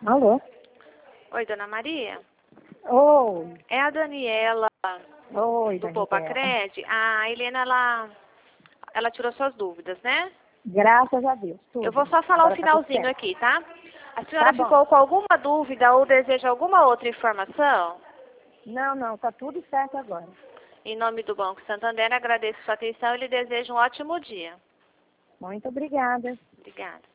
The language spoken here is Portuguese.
Alô? Oi, dona Maria? Oi. É a Daniela Oi, do Daniela. Poupacred. A Helena, ela tirou suas dúvidas, né? Graças a Deus, tudo. Eu vou só falar o Agora tá tudo finalzinho certo. aqui, tá? A senhora Tá bom. ficou com alguma dúvida ou deseja alguma outra informação? Não, tá tudo certo agora. Em nome do Banco Santander, agradeço sua atenção e lhe desejo um ótimo dia. Muito obrigada. Obrigada.